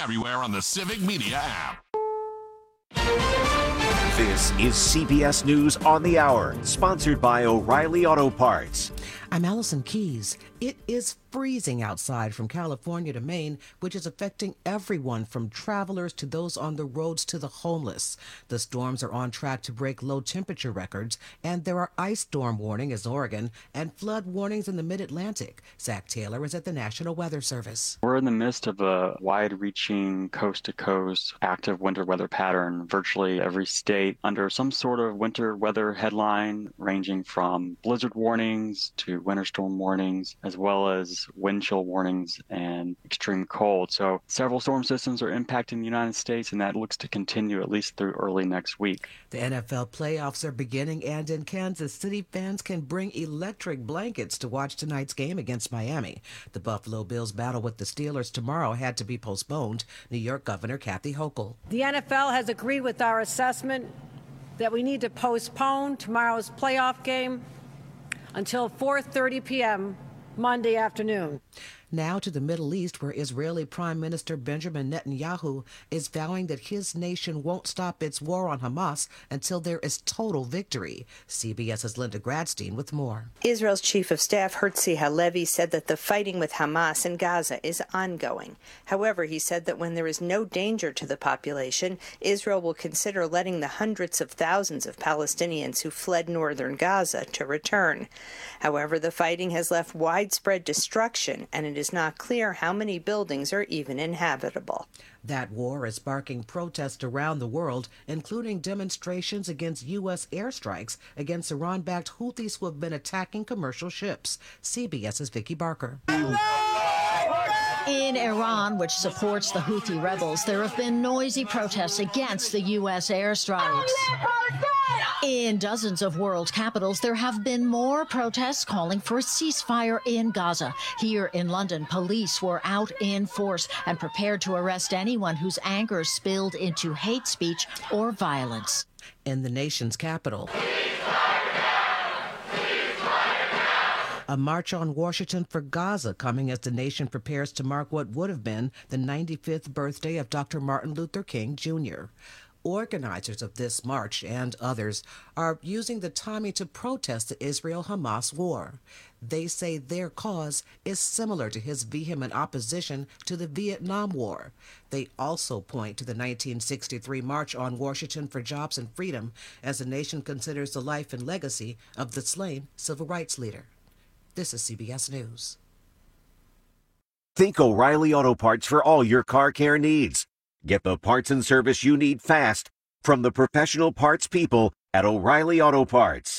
everywhere on the Civic Media app. This is CBS News on the Hour, sponsored by O'Reilly Auto Parts. I'm Allison Keys. It is freezing outside from California to Maine, which is affecting everyone from travelers to those on the roads to the homeless. The storms are on track to break low temperature records, and there are ice storm warnings in Oregon and flood warnings in the mid-Atlantic. Zach Taylor is at the National Weather Service. We're in the midst of a wide-reaching coast-to-coast active winter weather pattern. Virtually every state under some sort of winter weather headline, ranging from blizzard warnings to winter storm warnings, as well as wind chill warnings and extreme cold. So several storm systems are impacting the United States, and that looks to continue at least through early next week. The NFL playoffs are beginning, and in Kansas City, fans can bring electric blankets to watch tonight's game against Miami. The Buffalo Bills' battle with the Steelers tomorrow had to be postponed. New York Governor Kathy Hochul. The NFL has agreed with our assessment that we need to postpone tomorrow's playoff game until 4:30 p.m. Monday afternoon. Now to the Middle East, where Israeli Prime Minister Benjamin Netanyahu is vowing that his nation won't stop its war on Hamas until there is total victory. CBS's Linda Gradstein with more. Israel's Chief of Staff Herzi Halevi said that the fighting with Hamas in Gaza is ongoing. However, he said that when there is no danger to the population, Israel will consider letting the hundreds of thousands of Palestinians who fled northern Gaza to return. However, the fighting has left widespread destruction, and it is not clear how many buildings are even inhabitable. That war is sparking protests around the world, including demonstrations against U.S. airstrikes against Iran-backed Houthis who have been attacking commercial ships. CBS's Vicki Barker. In Iran, which supports the Houthi rebels, there have been noisy protests against the U.S. airstrikes. In dozens of world capitals, there have been more protests calling for a ceasefire in Gaza. Here in London, police were out in force and prepared to arrest anyone whose anger spilled into hate speech or violence. In the nation's capital, a march on Washington for Gaza coming as the nation prepares to mark what would have been the 95th birthday of Dr. Martin Luther King, Jr. Organizers of this march and others are using the timing to protest the Israel-Hamas war. They say their cause is similar to his vehement opposition to the Vietnam War. They also point to the 1963 March on Washington for Jobs and Freedom as the nation considers the life and legacy of the slain civil rights leader. This is CBS News. Think O'Reilly Auto Parts for all your car care needs. Get the parts and service you need fast from the professional parts people at O'Reilly Auto Parts.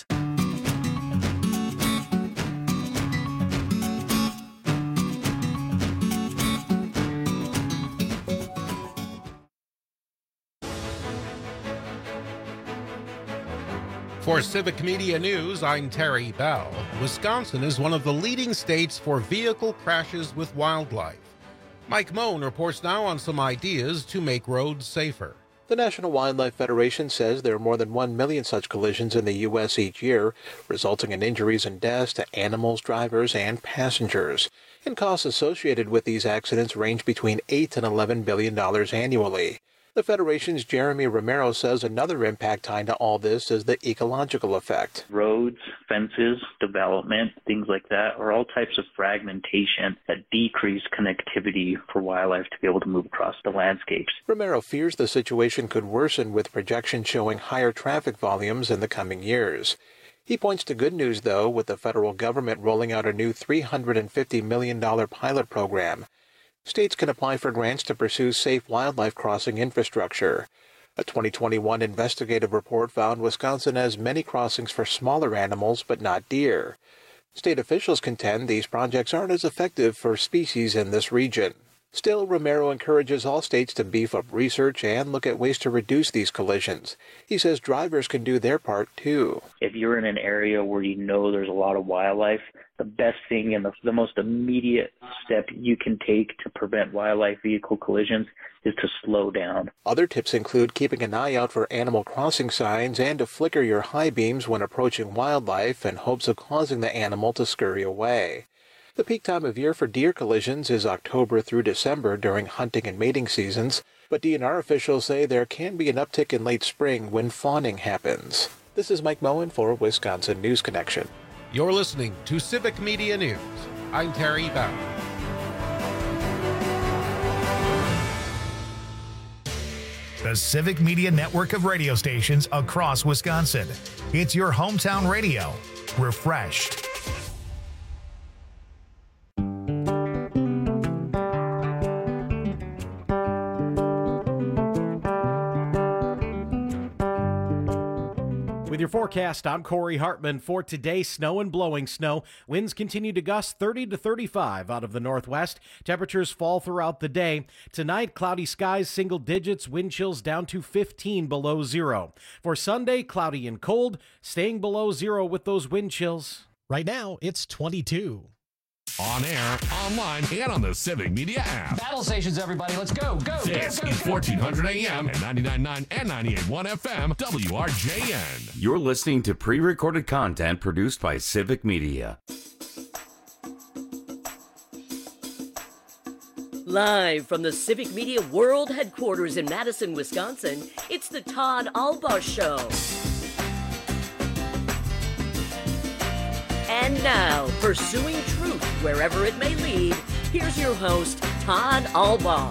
For Civic Media News, I'm Terry Bell. Wisconsin is one of the leading states for vehicle crashes with wildlife. Mike Moen reports now on some ideas to make roads safer. The National Wildlife Federation says there are more than 1 million such collisions in the U.S. each year, resulting in injuries and deaths to animals, drivers, and passengers. And costs associated with these accidents range between $8 and $11 billion annually. The Federation's Jeremy Romero says another impact tied to all this is the ecological effect. Roads, fences, development, things like that are all types of fragmentation that decrease connectivity for wildlife to be able to move across the landscapes. Romero fears the situation could worsen with projections showing higher traffic volumes in the coming years. He points to good news, though, with the federal government rolling out a new $350 million pilot program. States can apply for grants to pursue safe wildlife crossing infrastructure. A 2021 investigative report found Wisconsin has many crossings for smaller animals, but not deer. State officials contend these projects aren't as effective for species in this region. Still, Romero encourages all states to beef up research and look at ways to reduce these collisions. He says drivers can do their part, too. If you're in an area where you know there's a lot of wildlife, the best thing and the most immediate step you can take to prevent wildlife vehicle collisions is to slow down. Other tips include keeping an eye out for animal crossing signs and to flicker your high beams when approaching wildlife in hopes of causing the animal to scurry away. The peak time of year for deer collisions is October through December during hunting and mating seasons, but DNR officials say there can be an uptick in late spring when fawning happens. This is Mike Moen for Wisconsin News Connection. You're listening to Civic Media News. I'm Terry Bauer. The Civic Media network of radio stations across Wisconsin. It's your hometown radio. Refreshed. With your forecast, I'm Corey Hartman. For today, snow and blowing snow. Winds continue to gust 30 to 35 out of the northwest. Temperatures fall throughout the day. Tonight, cloudy skies, single digits, wind chills down to 15 below zero. For Sunday, cloudy and cold, staying below zero with those wind chills. Right now, it's 22. On air, online, and on the Civic Media app. Battle stations, everybody. Let's go. This is 1400 AM and 99.9 and 98.1 FM, WRJN. You're listening to pre-recorded content produced by Civic Media. Live from the Civic Media World Headquarters in Madison, Wisconsin, it's the Todd Albaugh Show. And now, pursuing truth wherever it may lead, here's your host, Todd Albaugh.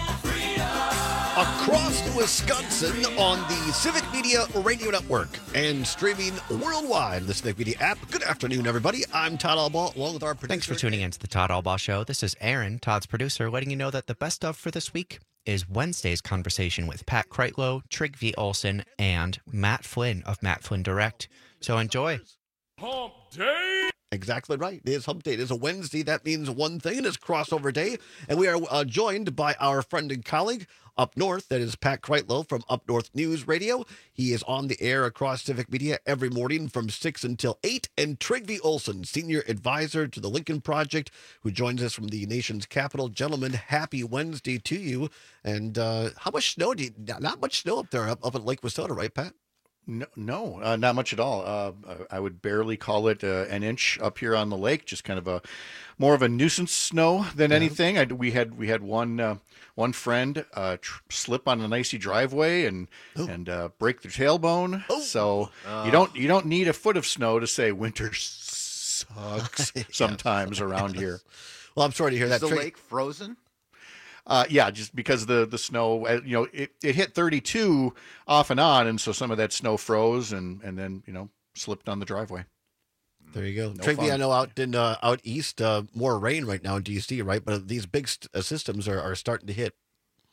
Across Wisconsin on the Civic Media Radio Network and streaming worldwide, the Civic Media app. Good afternoon, everybody. I'm Todd Albaugh, along with our producer. Thanks for tuning in to the Todd Albaugh Show. This is Aaron, Todd's producer, letting you know that the best of for this week is Wednesday's conversation with Pat Kreitlow, Trygve Olsen, and Matt Flynn of Matt Flynn Direct. So enjoy. Hump Day! Exactly right. It is Hump Day. It is a Wednesday. That means one thing. It is crossover day. And we are joined by our friend and colleague up north. That is Pat Kreitlow from Up North News Radio. He is on the air across Civic Media every morning from 6 until 8. And Trygve Olsen, senior advisor to the Lincoln Project, who joins us from the nation's capital. Gentlemen, happy Wednesday to you. And how much snow do you, not much snow up there, up at Lake Wissota, right, Pat? No, not much at all. I would barely call it an inch up here on the lake. Just kind of more of a nuisance snow than anything. We had one friend slip on an icy driveway and break their tailbone. So you don't need a foot of snow to say winter sucks sometimes around here. Well, I'm sorry to hear that. Is the lake frozen? Yeah, just because the snow, it hit 32 off and on, and so some of that snow froze and then, slipped on the driveway. There you go. Trygve, I know out east, more rain right now in D.C., right? But these big systems are starting to hit.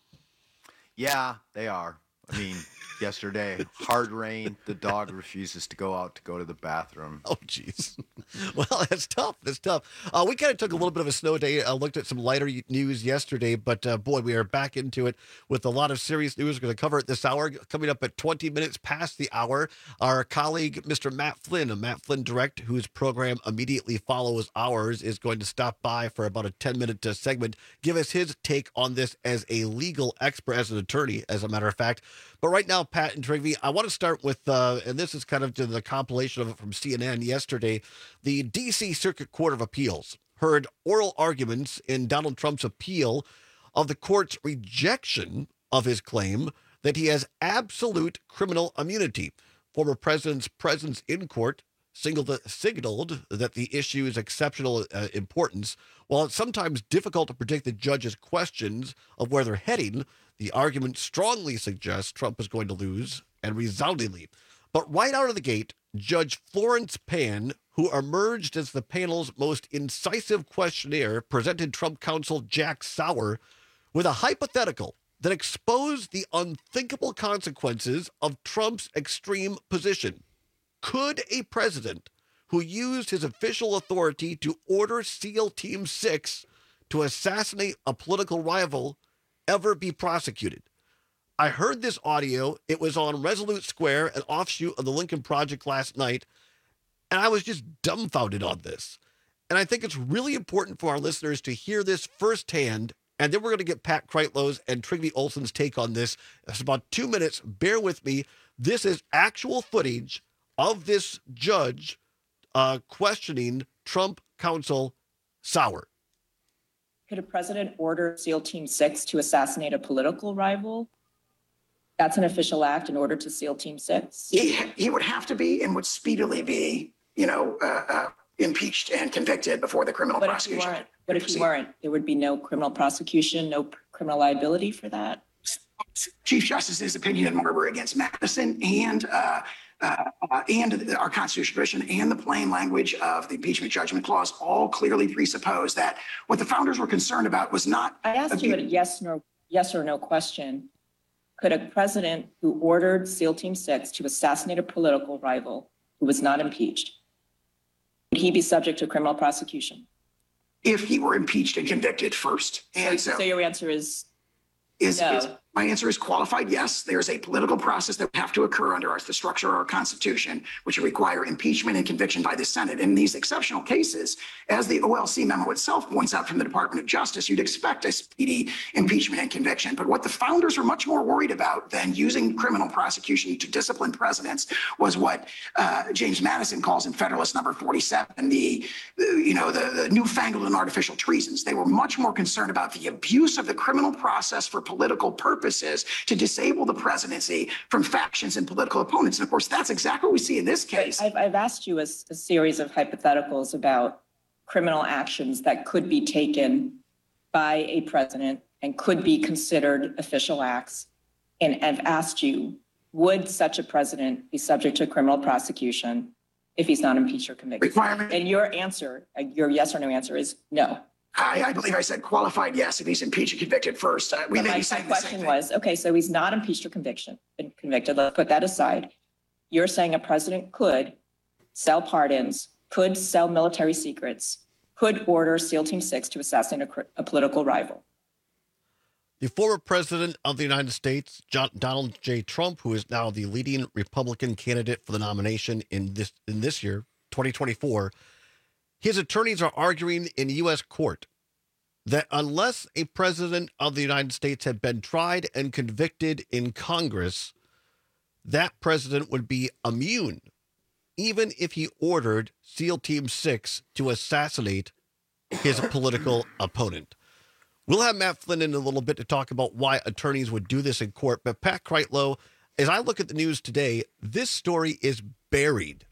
Yeah, they are. I mean, yesterday, hard rain. The dog refuses to go out to go to the bathroom. Oh, jeez. Well, that's tough. We kind of took a little bit of a snow day. Looked at some lighter news yesterday, but boy, we are back into it with a lot of serious news. We're going to cover it this hour. Coming up at 20 minutes past the hour, our colleague, Mr. Matt Flynn of Matt Flynn Direct, whose program immediately follows ours, is going to stop by for about a 10-minute segment, give us his take on this as a legal expert, as an attorney, as a matter of fact. But right now, Pat and Trygve, I want to start with, and this is kind of the compilation of it from CNN yesterday, the D.C. Circuit Court of Appeals heard oral arguments in Donald Trump's appeal of the court's rejection of his claim that he has absolute criminal immunity. Former president's presence in court signaled that the issue is exceptional importance. While it's sometimes difficult to predict the judge's questions of where they're heading, the argument strongly suggests Trump is going to lose, and resoundingly. But right out of the gate, Judge Florence Pan, who emerged as the panel's most incisive questionnaire, presented Trump counsel Jack Sauer with a hypothetical that exposed the unthinkable consequences of Trump's extreme position. Could a president who used his official authority to order SEAL Team 6 to assassinate a political rival ever be prosecuted? I heard this audio. It was on Resolute Square, an offshoot of the Lincoln Project last night, and I was just dumbfounded on this. And I think it's really important for our listeners to hear this firsthand, and then we're going to get Pat Kreitlow's and Trygve Olsen's take on this. It's about 2 minutes. Bear with me. This is actual footage of this judge questioning Trump counsel sour. Could a president order SEAL Team 6 to assassinate a political rival? That's an official act in order to SEAL Team 6? He would have to be and would speedily be, impeached and convicted before the criminal prosecution. What if he weren't? There would be no criminal prosecution, no criminal liability for that? Chief Justice's opinion in Marbury against Madison and our constitutional tradition and the plain language of the impeachment judgment clause all clearly presuppose that what the founders were concerned about was not. I asked you a yes or no question. Could a president who ordered SEAL Team 6 to assassinate a political rival who was not impeached, would he be subject to criminal prosecution? If he were impeached and convicted first. And so your answer is no. My answer is qualified yes. There's a political process that would have to occur under the structure of our Constitution, which would require impeachment and conviction by the Senate. In these exceptional cases, as the OLC memo itself points out from the Department of Justice, you'd expect a speedy impeachment and conviction. But what the founders were much more worried about than using criminal prosecution to discipline presidents was what James Madison calls in Federalist Number 47, the newfangled and artificial treasons. They were much more concerned about the abuse of the criminal process for political purposes to disable the presidency from factions and political opponents. And of course, that's exactly what we see in this case. I've asked you a series of hypotheticals about criminal actions that could be taken by a president and could be considered official acts. And I've asked you, would such a president be subject to criminal prosecution if he's not impeached or convicted? Requirement. And your answer, your yes or no answer is no. I believe I said qualified yes if he's impeached and convicted first. My question was, okay, so he's not impeached or been convicted. Let's put that aside. You're saying a president could sell pardons, could sell military secrets, could order SEAL Team 6 to assassinate a political rival. The former president of the United States, Donald J. Trump, who is now the leading Republican candidate for the nomination in this year, 2024, his attorneys are arguing in U.S. court that unless a president of the United States had been tried and convicted in Congress, that president would be immune, even if he ordered SEAL Team 6 to assassinate his political opponent. We'll have Matt Flynn in a little bit to talk about why attorneys would do this in court. But Pat Kreitlow, as I look at the news today, this story is buried.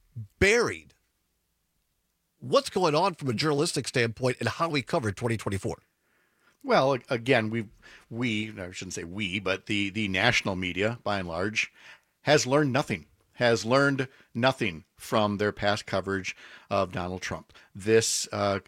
What's going on from a journalistic standpoint and how we cover 2024? Well, again, I shouldn't say we, but the national media, by and large, has learned nothing from their past coverage of Donald Trump. This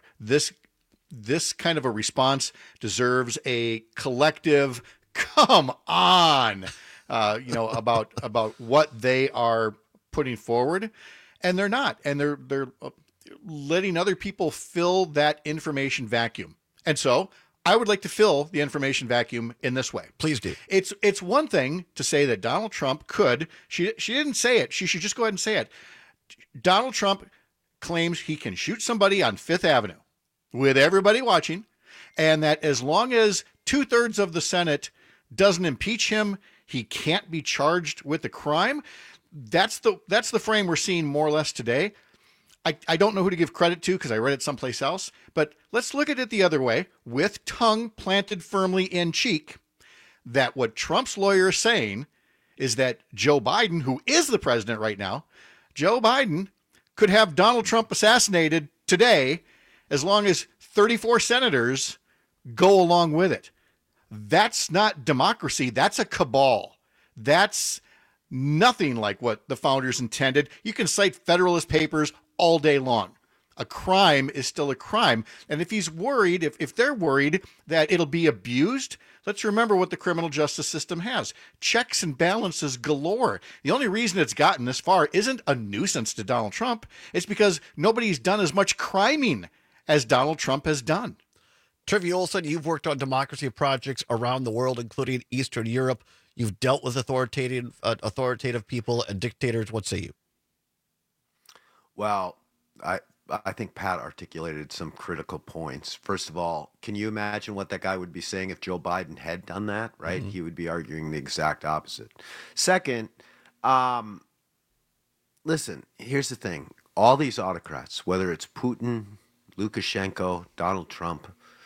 kind of a response deserves a collective come on, about what they are putting forward, and they're not, and they're letting other people fill that information vacuum. And so I would like to fill the information vacuum in this way. Please do. It's one thing to say that Donald Trump could, she didn't say it. She should just go ahead and say it. Donald Trump claims he can shoot somebody on Fifth Avenue with everybody watching, and that as long as 2/3 of the Senate doesn't impeach him, he can't be charged with the crime. That's the frame we're seeing more or less today. I don't know who to give credit to because I read it someplace else, but let's look at it the other way, with tongue planted firmly in cheek, that what Trump's lawyer is saying is that Joe Biden, who is the president right now, Joe Biden could have Donald Trump assassinated today as long as 34 senators go along with it. That's not democracy. That's a cabal. That's nothing like what the founders intended. You can cite Federalist Papers all day long. A crime is still a crime. And if he's worried, if they're worried that it'll be abused, let's remember what the criminal justice system has. Checks and balances galore. The only reason it's gotten this far isn't a nuisance to Donald Trump. It's because nobody's done as much criming as Donald Trump has done. Trivia Olson, you've worked on democracy projects around the world, including Eastern Europe. You've dealt with authoritative people and dictators. What say you? Well, I think Pat articulated some critical points. First of all, can you imagine what that guy would be saying if Joe Biden had done that, right? Mm-hmm. He would be arguing the exact opposite. Second, listen, here's the thing. All these autocrats, whether it's Putin, Lukashenko, Donald Trump,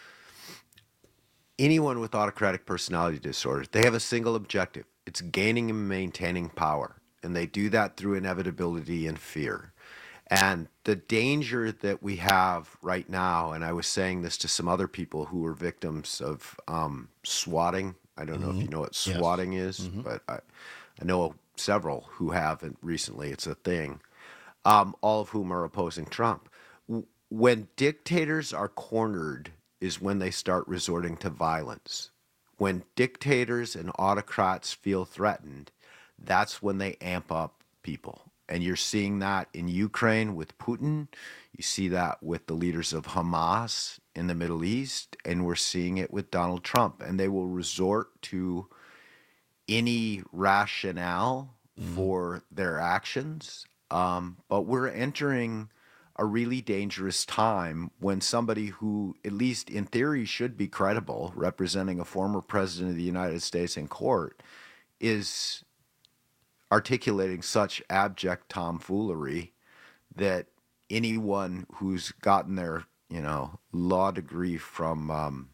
anyone with autocratic personality disorder, they have a single objective. It's gaining and maintaining power. And they do that through inevitability and fear. And the danger that we have right now, and I was saying this to some other people who were victims of swatting. I don't know if you know what swatting is, but I know several who haven't recently. It's a thing, all of whom are opposing Trump. When dictators are cornered is when they start resorting to violence. When dictators and autocrats feel threatened, that's when they amp up people. And you're seeing that in Ukraine with Putin. You see that with the leaders of Hamas in the Middle East. And we're seeing it with Donald Trump. And they will resort to any rationale for their actions. But we're entering a really dangerous time when somebody who, at least in theory, should be credible, representing a former president of the United States in court, is articulating such abject tomfoolery that anyone who's gotten their, law degree from,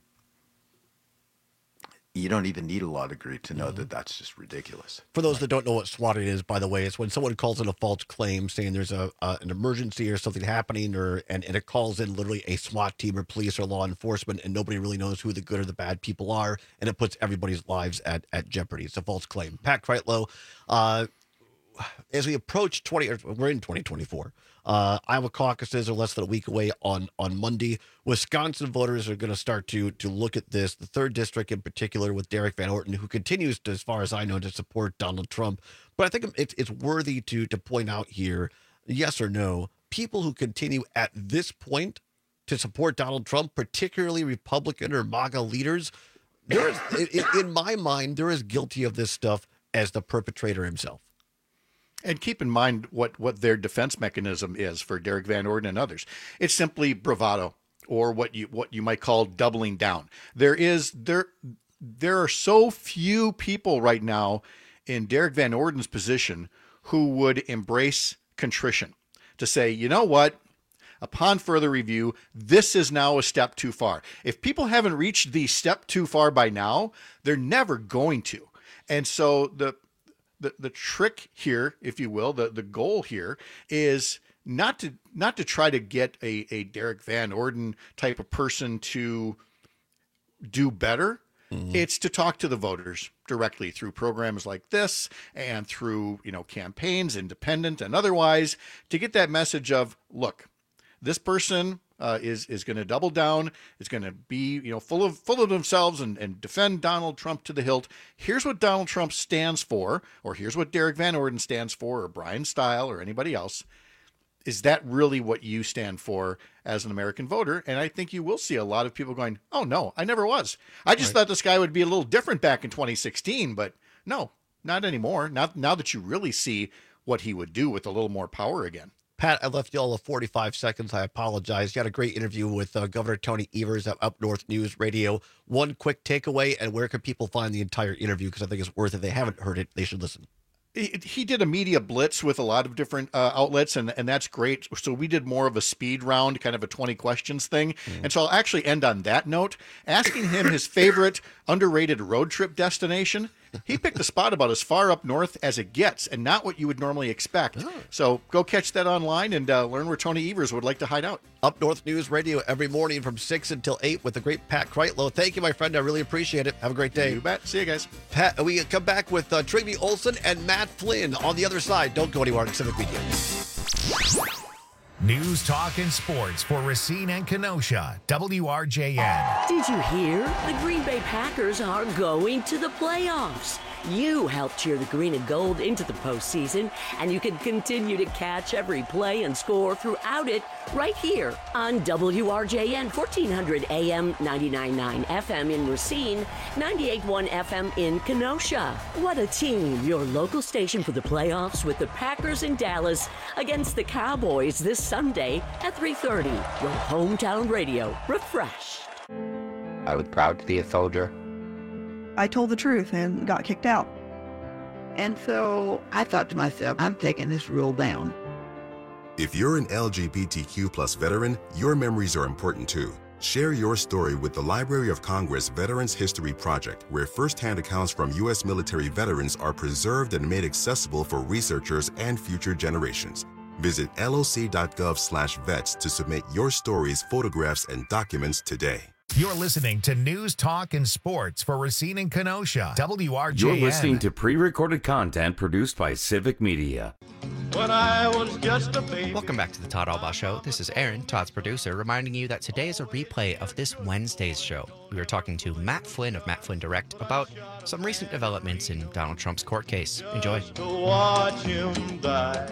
you don't even need a law degree to know that that's just ridiculous. For those that don't know what swatting is, by the way, it's when someone calls in a false claim saying there's an emergency or something happening, and it calls in literally a SWAT team or police or law enforcement, and nobody really knows who the good or the bad people are, and it puts everybody's lives at jeopardy. It's a false claim. Pat Kreitlow, as we approach we're in 2024. Iowa caucuses are less than a week away on Monday. Wisconsin voters are going to start to look at this, the 3rd district in particular, with Derek Van Orton, who continues to, as far as I know, to support Donald Trump. But I think it's worthy to point out here, yes or no, people who continue at this point to support Donald Trump, particularly Republican or MAGA leaders, there is, in my mind, they're as guilty of this stuff as the perpetrator himself. And keep in mind what their defense mechanism is for Derek Van Orden and others. It's simply bravado, or what you might call doubling down. There are so few people right now in Derek Van Orden's position who would embrace contrition, to say, you know what? Upon further review, this is now a step too far. If people haven't reached the step too far by now, they're never going to. And so the trick here, if you will, the goal here is not to try to get a Derek Van Orden type of person to do better. It's to talk to the voters directly through programs like this and through, campaigns, independent and otherwise, to get that message of, look, this person is going to double down. It's going to be, full of themselves and defend Donald Trump to the hilt. Here's what Donald Trump stands for, or here's what Derek Van Orden stands for, or Brian Stile, or anybody else. Is that really what you stand for as an American voter? And I think you will see a lot of people going, oh, no, I never was. I just thought this guy would be a little different back in 2016, but no, not anymore. Now that you really see what he would do with a little more power again. Pat, I left you all 45 seconds. I apologize. You had a great interview with Governor Tony Evers at Up North News Radio. One quick takeaway, and where can people find the entire interview? Because I think it's worth it. If they haven't heard it, they should listen. He did a media blitz with a lot of different outlets, and that's great. So we did more of a speed round, kind of a 20 questions thing. And so I'll actually end on that note, asking him his favorite underrated road trip destination. He picked a spot about as far up north as it gets, and not what you would normally expect. So go catch that online and learn where Tony Evers would like to hide out. Up North News Radio every morning from 6 until 8 with the great Pat Kreitlow. Thank you, my friend. I really appreciate it. Have a great day. You bet. See you guys. Pat, we come back with Trygve Olsen and Matt Flynn on the other side. Don't go anywhere on Civic Media. News, talk, and sports for Racine and Kenosha. WRJN. Did you hear? The Green Bay Packers are going to the playoffs. You helped cheer the green and gold into the postseason, and you can continue to catch every play and score throughout it right here on WRJN 1400 AM 99.9 FM in Racine, 98.1 FM in Kenosha. What a team! Your local station for the playoffs with the Packers in Dallas against the Cowboys this Sunday at 3:30. Your hometown radio refreshed. I was proud to be a soldier. I told the truth and got kicked out. And so I thought to myself, I'm taking this rule down. If you're an LGBTQ plus veteran, your memories are important too. Share your story with the Library of Congress Veterans History Project, where firsthand accounts from U.S. military veterans are preserved and made accessible for researchers and future generations. Visit loc.gov/vets to submit your stories, photographs, and documents today. You're listening to News, Talk, and Sports for Racine and Kenosha. WRJN. You're listening to pre-recorded content produced by Civic Media. When I was just a baby. Welcome back to the Todd Albaugh Show. This is Aaron, Todd's producer, reminding you that today is a replay of this Wednesday's show. We were talking to Matt Flynn of Matt Flynn Direct about some recent developments in Donald Trump's court case. Enjoy. To watch him die.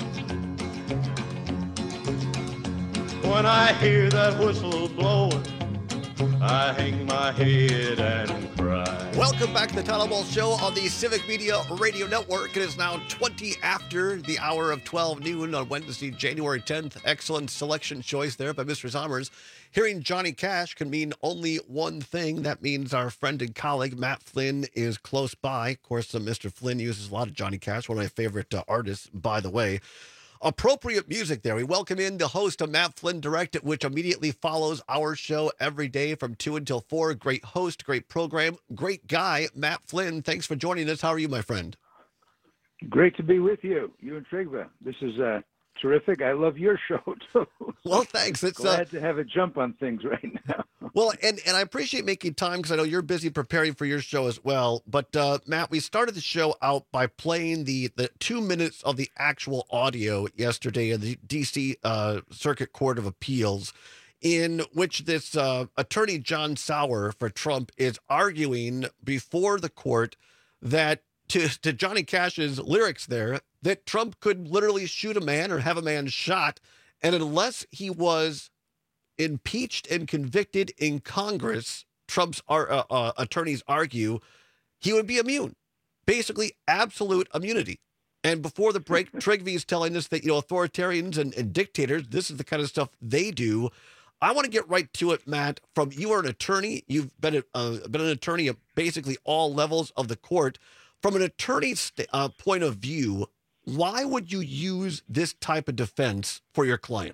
When I hear that whistle blowing, I hang my head and cry. Welcome back to the Todd Albaugh Show on the Civic Media Radio Network. It is now 20 after the hour of 12 noon on Wednesday, January 10th. Excellent selection choice there by Mr. Sommers. Hearing Johnny Cash can mean only one thing. That means our friend and colleague Matt Flynn is close by. Of course, Mr. Flynn uses a lot of Johnny Cash, one of my favorite artists, by the way. Appropriate music there. We welcome in the host of Matt Flynn Direct, which immediately follows our show every day from 2 until 4. Great host, great program, great guy, Matt Flynn. Thanks for joining us. How are you, my friend? Great to be with you and Trigva. This is terrific. I love your show, too. Well, thanks. It's glad to have a jump on things right now. Well, and I appreciate making time because I know you're busy preparing for your show as well. But, Matt, we started the show out by playing the 2 minutes of the actual audio yesterday in the D.C. Circuit Court of Appeals, in which this attorney John Sauer for Trump is arguing before the court that to Johnny Cash's lyrics there, that Trump could literally shoot a man or have a man shot, and unless he was impeached and convicted in Congress, Trump's attorneys argue, he would be immune. Basically, absolute immunity. And before the break, Trigvi is telling us that, authoritarians and dictators, this is the kind of stuff they do. I want to get right to it, Matt. You are an attorney. You've been an attorney at basically all levels of the court. From an attorney's point of view, why would you use this type of defense for your client?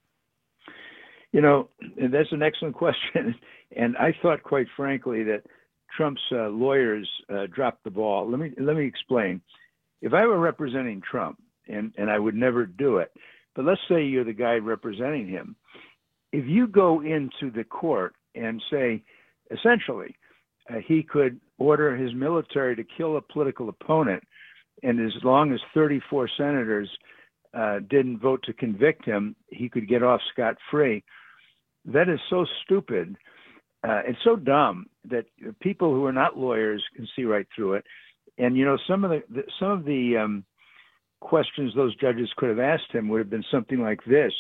That's an excellent question. And I thought, quite frankly, that Trump's lawyers dropped the ball. Let me explain. If I were representing Trump, and I would never do it, but let's say you're the guy representing him. If you go into the court and say, essentially, he could order his military to kill a political opponent, and as long as 34 senators didn't vote to convict him, he could get off scot-free. That is so stupid. It's so dumb that people who are not lawyers can see right through it. And some of the questions those judges could have asked him would have been something like this: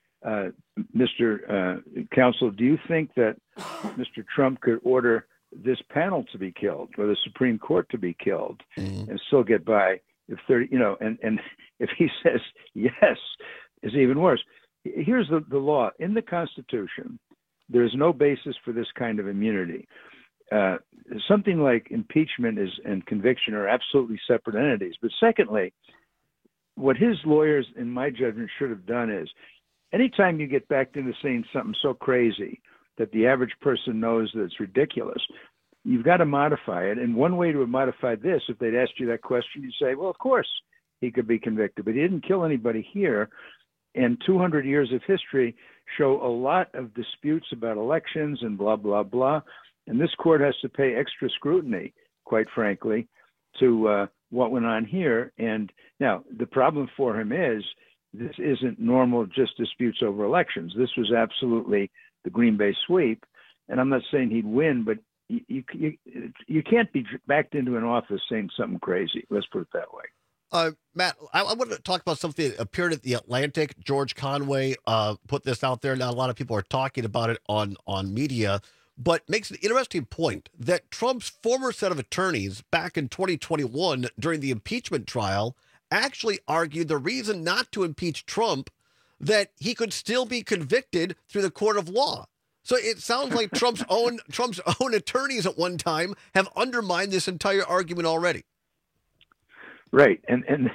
Mr. Counsel, do you think that Mr. Trump could order this panel to be killed or the Supreme Court to be killed and still get by? If 30, and if he says yes, it's even worse. Here's the law. In the Constitution, there's no basis for this kind of immunity. Something like impeachment and conviction are absolutely separate entities. But secondly, what his lawyers, in my judgment, should have done is, anytime you get backed into saying something so crazy that the average person knows that it's ridiculous, you've got to modify it. And one way to modify this, if they'd asked you that question, you'd say, well, of course he could be convicted, but he didn't kill anybody here. And 200 years of history show a lot of disputes about elections and blah, blah, blah. And this court has to pay extra scrutiny, quite frankly, to what went on here. And now the problem for him is this isn't normal just disputes over elections. This was absolutely the Green Bay sweep. And I'm not saying he'd win, but you can't be backed into an office saying something crazy. Let's put it that way. Matt, I want to talk about something that appeared at The Atlantic. George Conway put this out there. Now, a lot of people are talking about it on media, but makes an interesting point that Trump's former set of attorneys back in 2021 during the impeachment trial actually argued the reason not to impeach Trump, that he could still be convicted through the court of law. So it sounds like Trump's own attorneys at one time have undermined this entire argument already. Right. And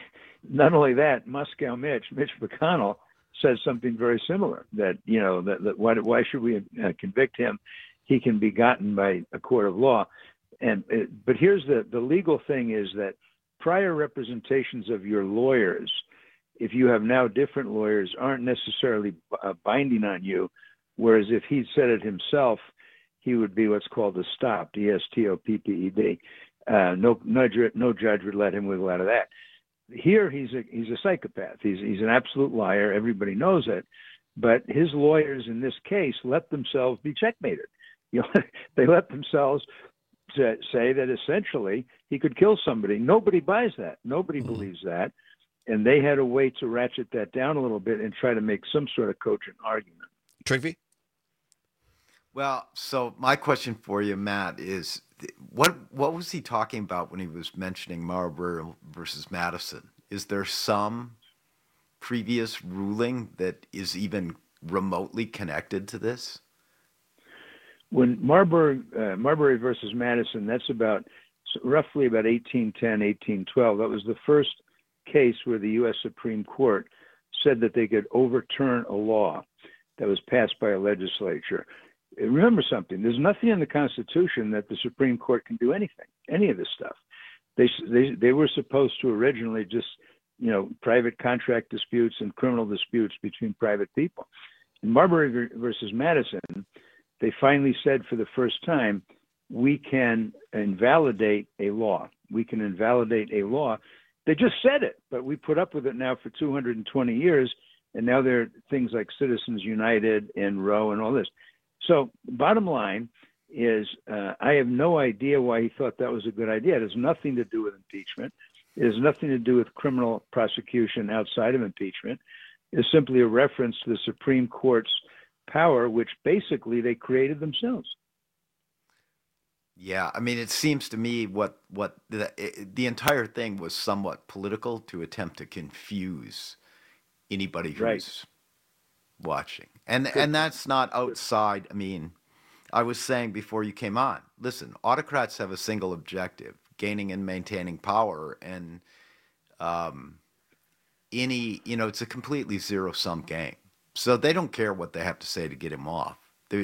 not only that, Moscow Mitch McConnell, says something very similar. That that why should we convict him? He can be gotten by a court of law. But here's the legal thing: is that prior representations of your lawyers, if you have now different lawyers, aren't necessarily binding on you. Whereas if he said it himself, he would be what's called estopped, E-S-T-O-P-P-E-D. No judge would let him wiggle out of that. Here he's a psychopath. He's an absolute liar. Everybody knows it. But his lawyers in this case let themselves be checkmated. They let themselves say that essentially he could kill somebody. Nobody buys that. Nobody believes that. And they had a way to ratchet that down a little bit and try to make some sort of cogent argument. Trigvi? Well, so my question for you, Matt, is what was he talking about when he was mentioning Marbury versus Madison? Is there some previous ruling that is even remotely connected to this? When Marbury versus Madison, that's roughly about 1810, 1812. That was the first case where the U.S. Supreme Court said that they could overturn a law that was passed by a legislature. Remember something, there's nothing in the Constitution that the Supreme Court can do anything, any of this stuff. They were supposed to originally just, private contract disputes and criminal disputes between private people. In Marbury versus Madison, they finally said for the first time, we can invalidate a law. We can invalidate a law. They just said it, but we put up with it now for 220 years, and now there are things like Citizens United and Roe and all this. So bottom line is I have no idea why he thought that was a good idea. It has nothing to do with impeachment. It has nothing to do with criminal prosecution outside of impeachment. It's simply a reference to the Supreme Court's power, which basically they created themselves. Yeah, I mean, it seems to me what the entire thing was somewhat political to attempt to confuse anybody who's watching. And that's not outside. I mean, I was saying before you came on, listen, autocrats have a single objective, gaining and maintaining power. And it's a completely zero-sum game. So they don't care what they have to say to get him off.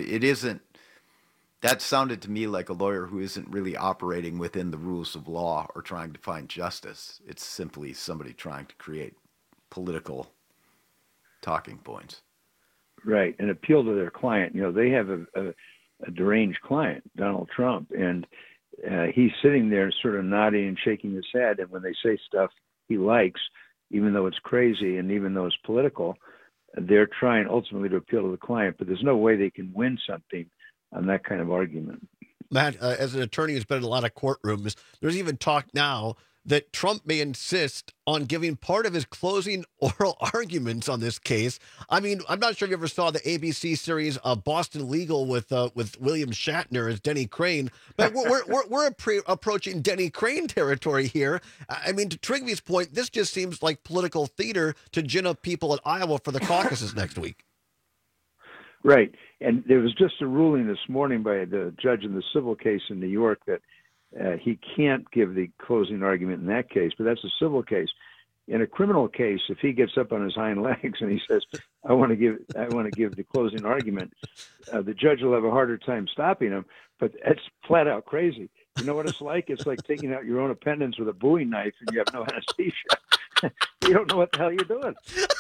That sounded to me like a lawyer who isn't really operating within the rules of law or trying to find justice. It's simply somebody trying to create political talking points. Right, and appeal to their client. They have a deranged client, Donald Trump, and he's sitting there sort of nodding and shaking his head, and when they say stuff he likes, even though it's crazy and even though it's political, they're trying ultimately to appeal to the client, but there's no way they can win something on that kind of argument. Matt, as an attorney who's been in a lot of courtrooms, there's even talk now that Trump may insist on giving part of his closing oral arguments on this case. I mean, I'm not sure if you ever saw the ABC series Boston Legal with William Shatner as Denny Crane, but we're approaching Denny Crane territory here. I mean, to Trigvi's point, this just seems like political theater to gin up people in Iowa for the caucuses next week. Right, and there was just a ruling this morning by the judge in the civil case in New York that he can't give the closing argument in that case, but that's a civil case. In a criminal case, if he gets up on his hind legs and he says, "I want to give the closing argument," the judge will have a harder time stopping him. But it's flat out crazy. You know what it's like? It's like taking out your own appendix with a Bowie knife and you have no anesthesia. You don't know what the hell you're doing.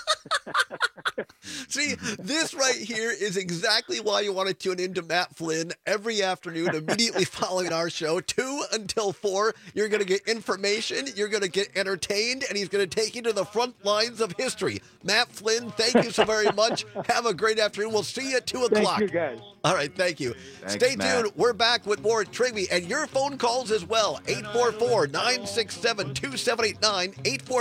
See, this right here is exactly why you want to tune into Matt Flynn every afternoon immediately following our show, 2 until 4. You're going to get information, you're going to get entertained, and he's going to take you to the front lines of history. Matt Flynn, thank you so very much. Have a great afternoon. We'll see you at 2 o'clock. Thank you, guys. All right, thank you. Thanks, Stay Matt. tuned. We're back with more Trigvi and your phone calls as well. 844-967-2789.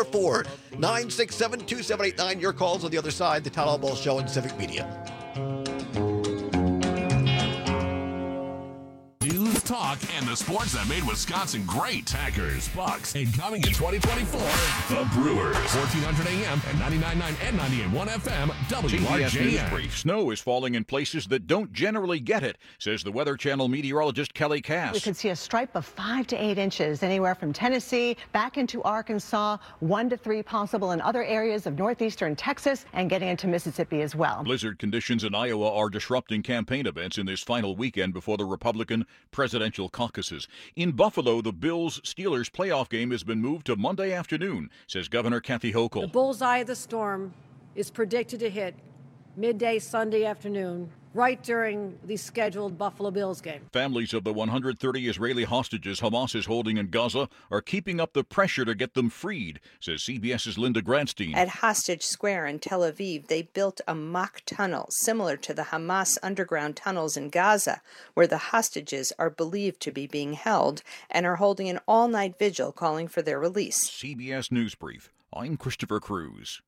844-967-2789. Your calls on the other side, the Todd Albaugh Show and Civic Media. News, talk, and the sports that made Wisconsin great. Packers, Bucks, and coming in 2024, the Brewers. 1400 AM and 99.9 and 98.1 FM, CBS News WRJN. Brief. Snow is falling in places that don't generally get it, says the Weather Channel meteorologist Kelly Cass. We could see a stripe of 5 to 8 inches anywhere from Tennessee back into Arkansas, 1 to 3 possible in other areas of northeastern Texas and getting into Mississippi as well. Blizzard conditions in Iowa are disrupting campaign events in this final weekend before the Republican presidential caucuses. In Buffalo, the Bills-Steelers playoff game has been moved to Monday afternoon, says Governor Kathy Hochul. The bullseye of the storm is predicted to hit midday Sunday afternoon, right during the scheduled Buffalo Bills game. Families of the 130 Israeli hostages Hamas is holding in Gaza are keeping up the pressure to get them freed, says CBS's Linda Gradstein. At Hostage Square in Tel Aviv, they built a mock tunnel similar to the Hamas underground tunnels in Gaza, where the hostages are believed to be being held and are holding an all-night vigil calling for their release. CBS News Brief. I'm Christopher Cruz.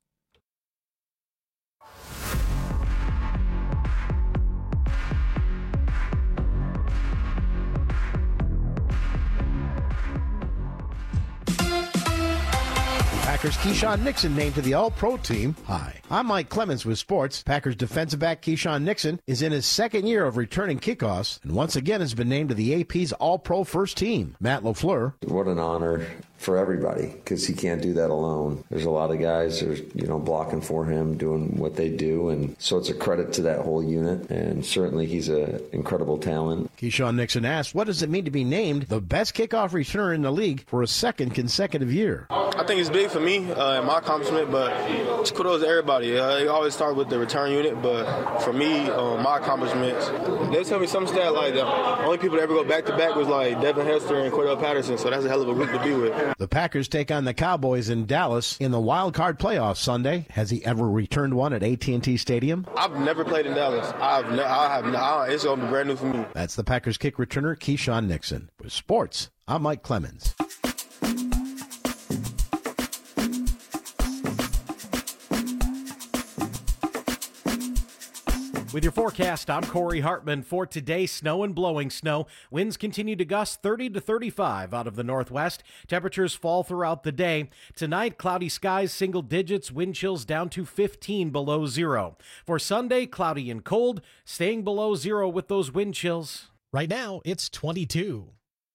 Packers' Keyshawn Nixon named to the All-Pro team. Hi, I'm Mike Clemens with sports. Packers defensive back Keyshawn Nixon is in his second year of returning kickoffs and once again has been named to the AP's All-Pro first team. Matt LaFleur. What an honor for everybody, because he can't do that alone. There's a lot of guys who are, blocking for him, doing what they do, and so it's a credit to that whole unit, and certainly he's an incredible talent. Keyshawn Nixon asked, what does it mean to be named the best kickoff returner in the league for a second consecutive year? I think it's big for me and my accomplishment, but just kudos to everybody. You always start with the return unit, but for me, my accomplishments, they tell me some stat like the only people that ever go back-to-back was like Devin Hester and Cordell Patterson, so that's a hell of a group to be with. The Packers take on the Cowboys in Dallas in the wild card playoffs Sunday. Has he ever returned one at AT&T Stadium? I've never played in Dallas. It's going to be brand new for me. That's the Packers kick returner, Keyshawn Nixon. With sports, I'm Mike Clemens. With your forecast, I'm Corey Hartman. For today, snow and blowing snow. Winds continue to gust 30 to 35 out of the northwest. Temperatures fall throughout the day. Tonight, cloudy skies, single digits, wind chills down to 15 below zero. For Sunday, cloudy and cold, staying below zero with those wind chills. Right now, it's 22.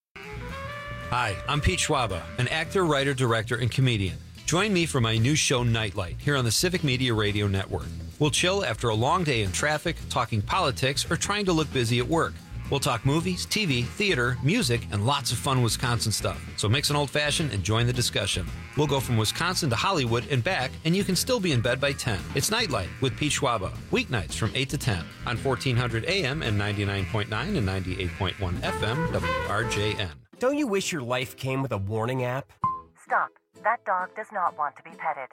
Hi, I'm Pete Schwaba, an actor, writer, director, and comedian. Join me for my new show, Nightlight, here on the Civic Media Radio Network. We'll chill after a long day in traffic, talking politics, or trying to look busy at work. We'll talk movies, TV, theater, music, and lots of fun Wisconsin stuff. So mix an old-fashioned and join the discussion. We'll go from Wisconsin to Hollywood and back, and you can still be in bed by 10. It's Nightlight with Pete Schwaba, weeknights from 8 to 10 on 1400 AM and 99.9 and 98.1 FM, WRJN. Don't you wish your life came with a warning app? Stop. That dog does not want to be petted.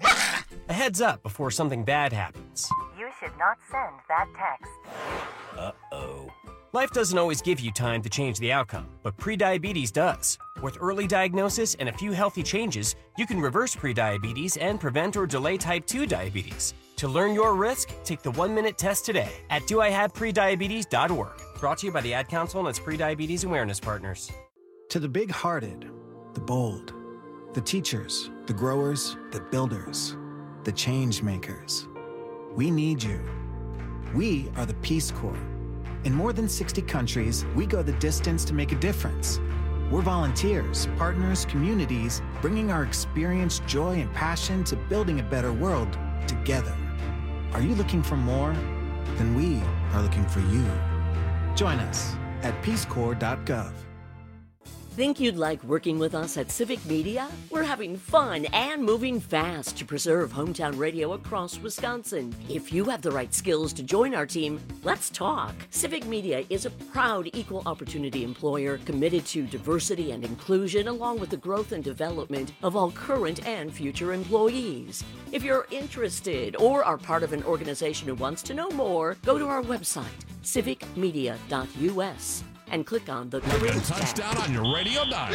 A heads up before something bad happens. You should not send that text. Uh-oh. Life doesn't always give you time to change the outcome, but prediabetes does. With early diagnosis and a few healthy changes, you can reverse prediabetes and prevent or delay type 2 diabetes. To learn your risk, take the 1-minute test today at doihaveprediabetes.org. Brought to you by the Ad Council and its prediabetes awareness partners. To the big-hearted, the bold, the teachers, the growers, the builders, the change makers. We need you. We are the Peace Corps. In more than 60 countries, we go the distance to make a difference. We're volunteers, partners, communities, bringing our experience, joy, and passion to building a better world together. Are you looking for more? Then we are looking for you. Join us at peacecorps.gov. Think you'd like working with us at Civic Media? We're having fun and moving fast to preserve hometown radio across Wisconsin. If you have the right skills to join our team, let's talk. Civic Media is a proud equal opportunity employer committed to diversity and inclusion along with the growth and development of all current and future employees. If you're interested or are part of an organization who wants to know more, go to our website, civicmedia.us. and click on the careers tab. Touchdown on your radio dial.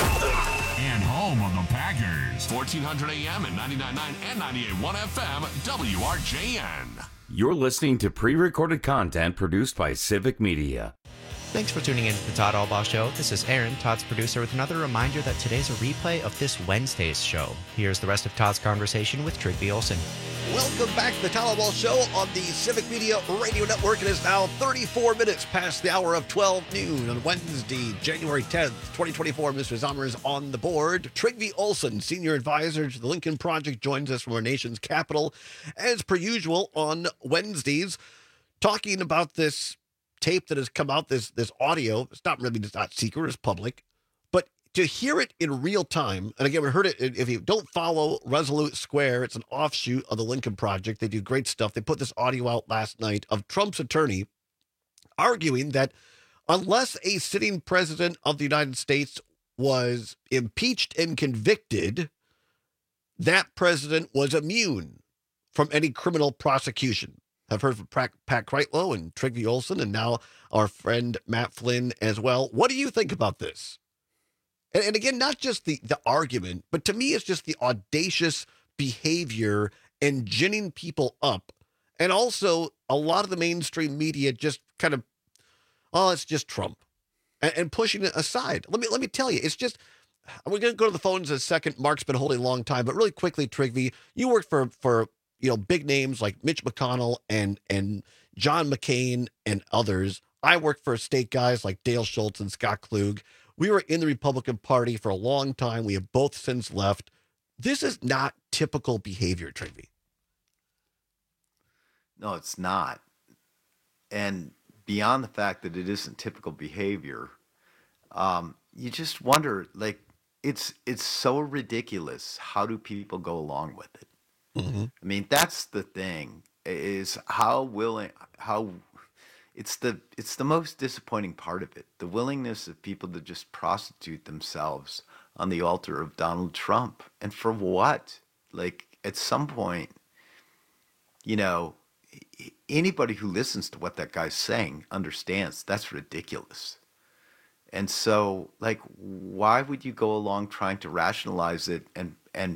And home of the Packers. 1400 AM and 99.9 and 98.1 FM, WRJN. You're listening to pre-recorded content produced by Civic Media. Thanks for tuning in to the Todd Albaugh Show. This is Aaron, Todd's producer, with another reminder that today's a replay of this Wednesday's show. Here's the rest of Todd's conversation with Trygve Olsen. Welcome back to the Todd Albaugh Show on the Civic Media Radio Network. It is now 34 minutes past the hour of 12 noon on Wednesday, January 10th, 2024. Mr. Zomer is on the board. Trygve Olsen, senior advisor to the Lincoln Project, joins us from our nation's capital, as per usual, on Wednesdays, talking about this tape that has come out, this audio. It's not secret, it's public, but to hear it in real time, and again, we heard it, if you don't follow Resolute Square, it's an offshoot of the Lincoln Project. They do great stuff. They put this audio out last night of Trump's attorney arguing that unless a sitting president of the United States was impeached and convicted, that president was immune from any criminal prosecution. I've heard from Pat Kreitlow and Trygve Olsen, and now our friend Matt Flynn as well. What do you think about this? And again, not just the argument, but to me, it's just the audacious behavior and ginning people up. And also, a lot of the mainstream media just kind of, it's just Trump, and pushing it aside. Let me tell you, it's just, we're going to go to the phones in a second. Mark's been holding a long time, but really quickly, Trygve, you worked for big names like Mitch McConnell and John McCain and others. I worked for state guys like Dale Schultz and Scott Klug. We were in the Republican Party for a long time. We have both since left. This is not typical behavior, Trygve. No, it's not. And beyond the fact that it isn't typical behavior, you just wonder, like, it's so ridiculous. How do people go along with it? Mm-hmm. I mean, that's the thing, is it's the most disappointing part of it. The willingness of people to just prostitute themselves on the altar of Donald Trump. And for what? Like, at some point, anybody who listens to what that guy's saying understands that's ridiculous. And so, like, why would you go along trying to rationalize it and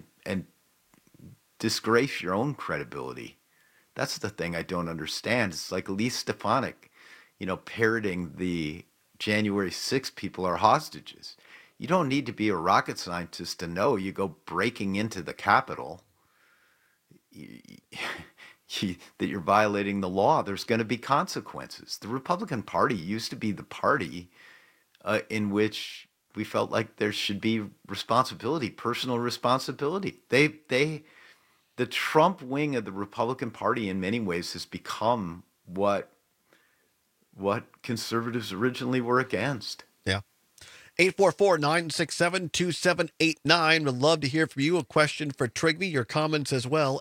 disgrace your own credibility? That's the thing I don't understand. It's like Elise Stefanik, parroting the January 6th people are hostages. You don't need to be a rocket scientist to know you go breaking into the Capitol, that you're violating the law. There's going to be consequences. The Republican Party used to be the party in which we felt like there should be responsibility, personal responsibility. The Trump wing of the Republican Party in many ways has become what conservatives originally were against. Yeah. 844-967-2789. Would love to hear from you. A question for Trygve. Your comments as well.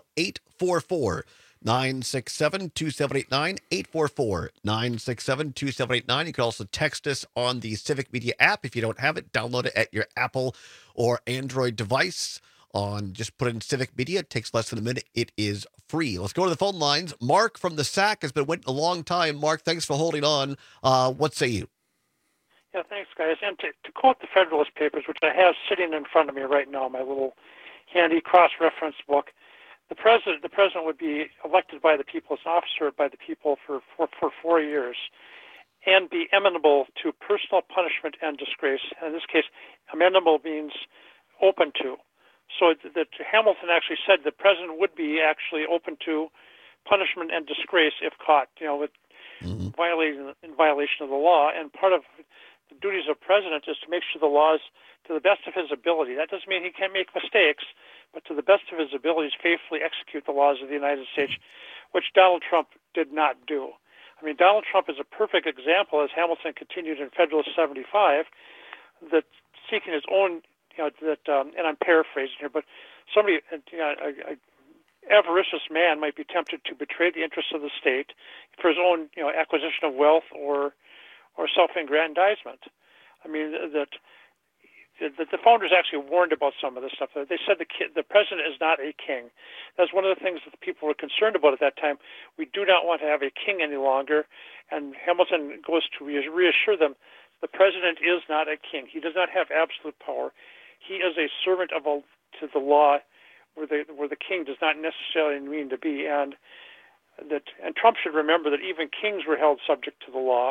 844-967-2789. 844-967-2789. You can also text us on the Civic Media app. If you don't have it, download it at your Apple or Android device. Just put in Civic Media. It takes less than a minute. It is free. Let's go to the phone lines. Mark from the SAC has been waiting a long time. Mark, thanks for holding on. What say you? Yeah, thanks, guys. And to quote the Federalist Papers, which I have sitting in front of me right now, my little handy cross-reference book, the president would be elected by the people as an officer by the people for 4 years and be amenable to personal punishment and disgrace. And in this case, amenable means open to. So that Hamilton actually said the president would be actually open to punishment and disgrace if caught, with in violation of the law. And part of the duties of president is to make sure the laws, to the best of his ability. That doesn't mean he can't make mistakes, but to the best of his abilities, faithfully execute the laws of the United States, which Donald Trump did not do. I mean, Donald Trump is a perfect example, as Hamilton continued in Federalist 75, that seeking his own, and I'm paraphrasing here, but somebody, an avaricious man might be tempted to betray the interests of the state for his own, acquisition of wealth or self-aggrandizement. I mean, that the founders actually warned about some of this stuff. They said the president is not a king. That's one of the things that the people were concerned about at that time. We do not want to have a king any longer. And Hamilton goes to reassure them, the president is not a king. He does not have absolute power. He is a servant to the law, where the king does not necessarily mean to be. And Trump should remember that even kings were held subject to the law,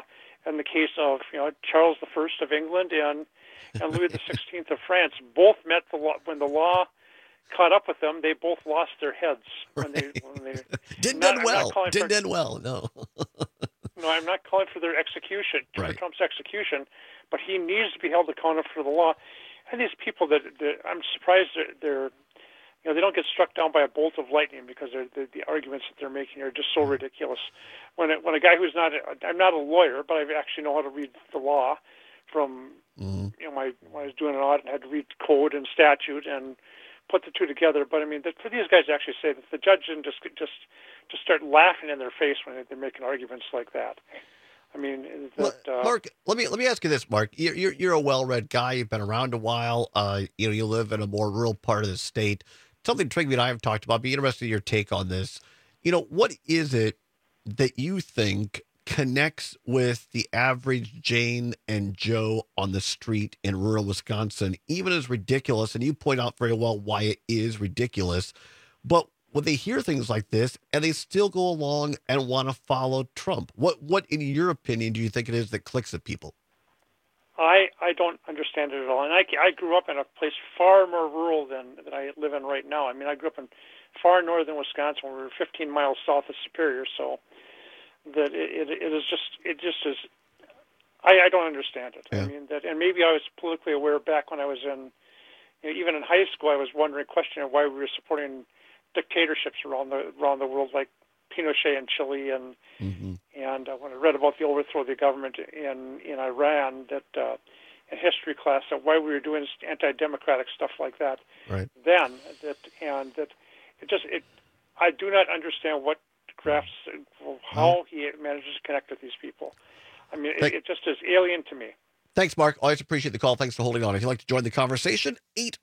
in the case of Charles I of England and Louis XVI of France, both met the law. When the law caught up with them, they both lost their heads. When they Didn't end well. No. No, I'm not calling for their execution, Right. Trump's execution, but he needs to be held accountable for the law. And these people that I'm surprised they're they don't get struck down by a bolt of lightning because the arguments that they're making are just so ridiculous. When a guy who's I'm not a lawyer, but I actually know how to read the law from when I was doing an audit and had to read code and statute and put the two together. But I mean, for these guys to actually say that the judge didn't just start laughing in their face when they're making arguments like that. I mean, Mark, let me ask you this, Mark. You're a well-read guy. You've been around a while. You live in a more rural part of the state. Something Trigby and I have talked about. Be interested in your take on this. What is it that you think connects with the average Jane and Joe on the street in rural Wisconsin, even as ridiculous, and you point out very well why it is ridiculous, but when they hear things like this and they still go along and want to follow Trump, what in your opinion do you think it is that clicks at people? I don't understand it at all. And I grew up in a place far more rural than I live in right now. I mean, I grew up in far northern Wisconsin. We were 15 miles south of Superior, so that it just is. I don't understand it. Yeah. I mean and maybe I was politically aware back when I was in, even in high school. I was questioning why we were supporting dictatorships around the world, like Pinochet in Chile, and when I read about the overthrow of the government in Iran, that in history class, that why we were doing anti-democratic stuff like that. Right. Then I do not understand what how he manages to connect with these people. I mean, it just is alien to me. Thanks, Mark. Always appreciate the call. Thanks for holding on. If you'd like to join the conversation,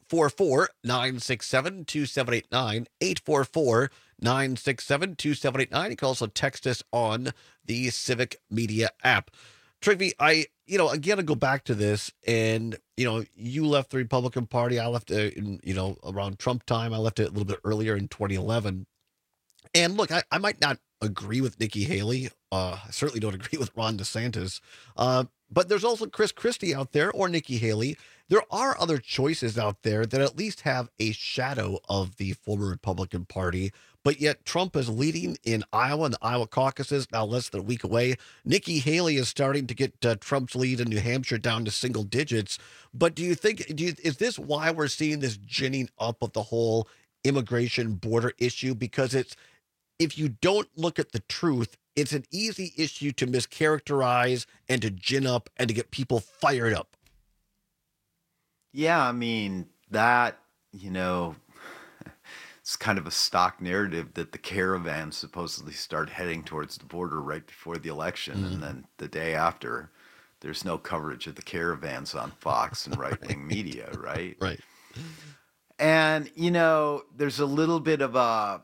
844-967-2789, 844-967-2789. You can also text us on the Civic Media app. Trigby, I go back to this, and, you left the Republican Party. I left it, around Trump time. I left it a little bit earlier in 2011. And look, I might not agree with Nikki Haley. I certainly don't agree with Ron DeSantis. But there's also Chris Christie out there, or Nikki Haley. There are other choices out there that at least have a shadow of the former Republican Party. But yet Trump is leading in Iowa and the Iowa caucuses, now less than a week away. Nikki Haley is starting to get Trump's lead in New Hampshire down to single digits. But is this why we're seeing this ginning up of the whole immigration border issue? Because if you don't look at the truth, it's an easy issue to mischaracterize and to gin up and to get people fired up. Yeah, I mean, that, it's kind of a stock narrative that the caravans supposedly start heading towards the border right before the election. And then the day after, there's no coverage of the caravans on Fox and right-wing media, right? Right. And, there's a little bit of a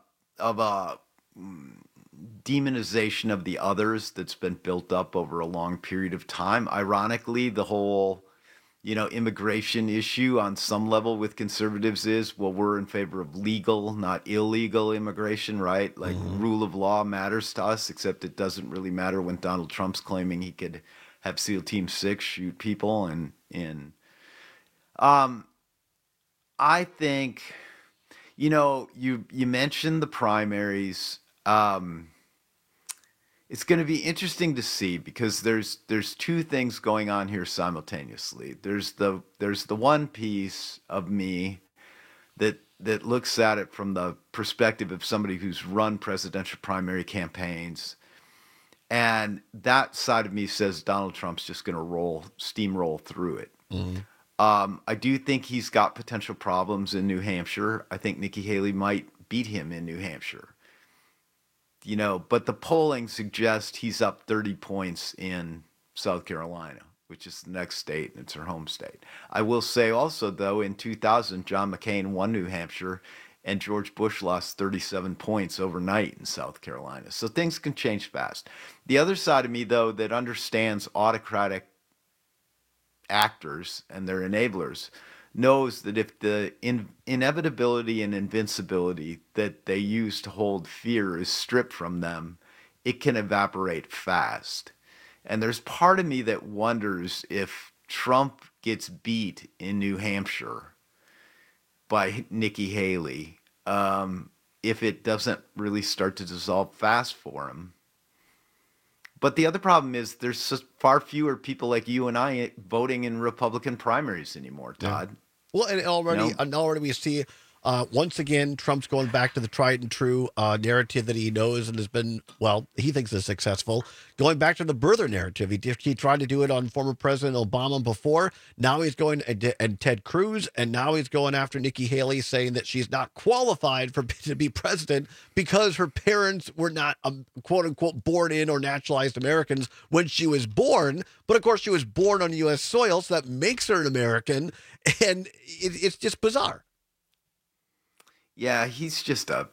demonization of the others that's been built up over a long period of time. Ironically, the whole, immigration issue on some level with conservatives is, well, we're in favor of legal, not illegal immigration, right? Like rule of law matters to us, except it doesn't really matter when Donald Trump's claiming he could have SEAL Team 6 shoot people. And I think, you mentioned the primaries. It's going to be interesting to see because there's two things going on here simultaneously. There's the one piece of me that looks at it from the perspective of somebody who's run presidential primary campaigns, and that side of me says Donald Trump's just going to steamroll through it. I do think he's got potential problems in New Hampshire. I think Nikki Haley might beat him in New Hampshire. But the polling suggests he's up 30 points in South Carolina, which is the next state, and it's her home state. I will say also, though, in 2000, John McCain won New Hampshire, and George Bush lost 37 points overnight in South Carolina. So things can change fast. The other side of me, though, that understands autocratic actors and their enablers knows that if the inevitability and invincibility that they use to hold fear is stripped from them, it can evaporate fast. And there's part of me that wonders if Trump gets beat in New Hampshire by Nikki Haley, if it doesn't really start to dissolve fast for him. But the other problem is there's just far fewer people like you and I voting in Republican primaries anymore, Todd. Yeah. Well, and already we see, once again, Trump's going back to the tried and true narrative that he knows and has been, well, he thinks is successful. Going back to the birther narrative. He tried to do it on former President Obama before. Now he's going, and Ted Cruz, and now he's going after Nikki Haley, saying that she's not qualified to be president because her parents were not, quote unquote, born in or naturalized Americans when she was born. But of course, she was born on U.S. soil, so that makes her an American. And it's just bizarre. Yeah, he is just a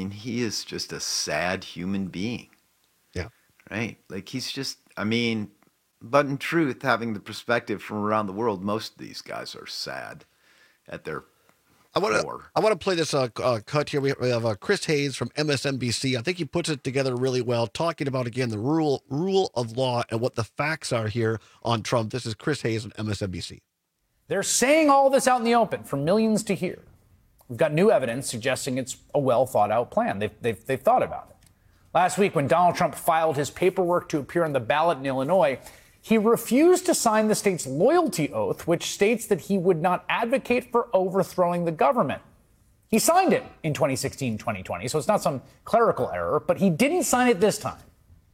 sad human being. Yeah. Right? Like but in truth, having the perspective from around the world, most of these guys are sad at their core. I want to play this cut here. We have Chris Hayes from MSNBC. I think he puts it together really well, talking about, again, the rule of law and what the facts are here on Trump. This is Chris Hayes on MSNBC. They're saying all this out in the open for millions to hear. We've got new evidence suggesting it's a well-thought-out plan. They've thought about it. Last week, when Donald Trump filed his paperwork to appear on the ballot in Illinois, he refused to sign the state's loyalty oath, which states that he would not advocate for overthrowing the government. He signed it in 2016-2020, so it's not some clerical error, but he didn't sign it this time.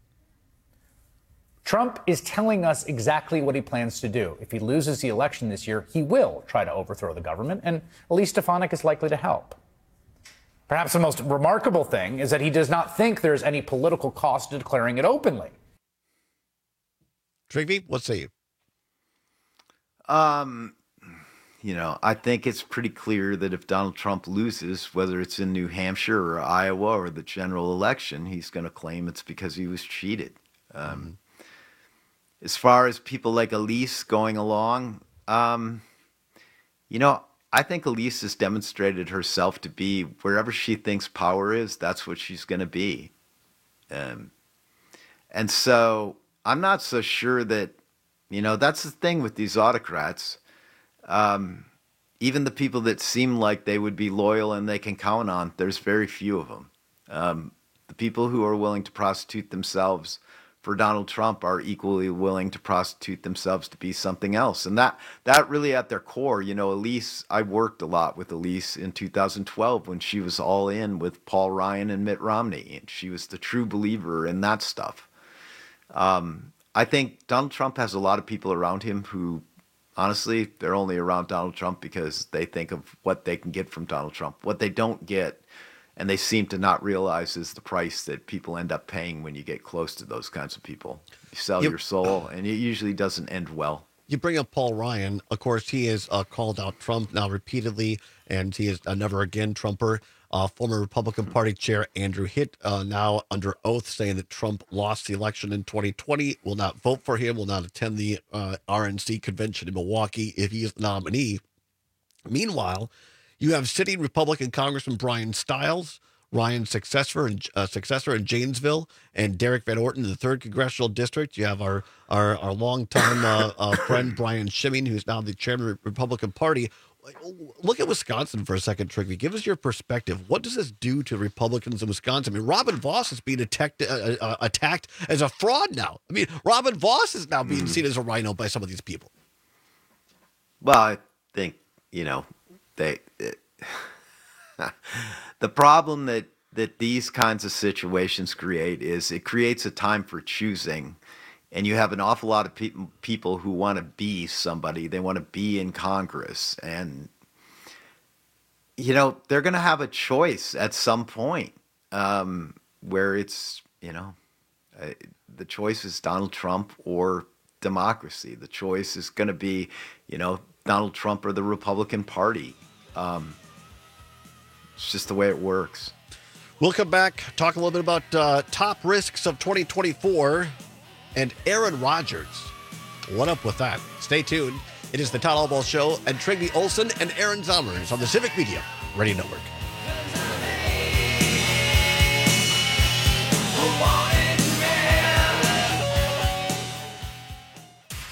Trump is telling us exactly what he plans to do. If he loses the election this year, he will try to overthrow the government, and Elise Stefanik is likely to help. Perhaps the most remarkable thing is that he does not think there's any political cost to declaring it openly. Trigby, what say you? I think it's pretty clear that if Donald Trump loses, whether it's in New Hampshire or Iowa or the general election, he's going to claim it's because he was cheated. As far as people like Elise going along, I think Elise has demonstrated herself to be, wherever she thinks power is, that's what she's going to be. And so I'm not so sure that, that's the thing with these autocrats. Even the people that seem like they would be loyal and they can count on, there's very few of them. The people who are willing to prostitute themselves for Donald Trump are equally willing to prostitute themselves to be something else. And that really at their core, Elise, I worked a lot with Elise in 2012 when she was all in with Paul Ryan and Mitt Romney. And she was the true believer in that stuff. I think Donald Trump has a lot of people around him who, honestly, they're only around Donald Trump because they think of what they can get from Donald Trump. What they don't get, and they seem to not realize, is the price that people end up paying when you get close to those kinds of people. You sell your soul, and it usually doesn't end well. You bring up Paul Ryan. Of course, he has called out Trump now repeatedly, and he is a never again Trumper. Former Republican Party Chair Andrew Hitt now under oath saying that Trump lost the election in 2020, will not vote for him, will not attend the RNC convention in Milwaukee if he is the nominee. Meanwhile, you have sitting Republican Congressman Brian Stiles, Ryan's successor in Janesville, and Derek Van Orton in the 3rd Congressional District. You have our longtime friend Brian Schimming, who's now the chairman of the Republican Party. Look at Wisconsin for a second, Trigby. Give us your perspective. What does this do to Republicans in Wisconsin? I mean, Robin Vos is being attacked as a fraud now. I mean, Robin Vos is now being seen as a rhino by some of these people. Well, I think, the problem that these kinds of situations create is it creates a time for choosing. And you have an awful lot of people who want to be somebody. They want to be in Congress. And, they're going to have a choice at some point where it's, the choice is Donald Trump or democracy. The choice is going to be, Donald Trump or the Republican Party. It's just the way it works. We'll come back, talk a little bit about top risks of 2024. And Aaron Rodgers. What up with that? Stay tuned. It is the Todd Albaugh Show and Trigby Olson and Aaron Zomers on the Civic Media Radio Network.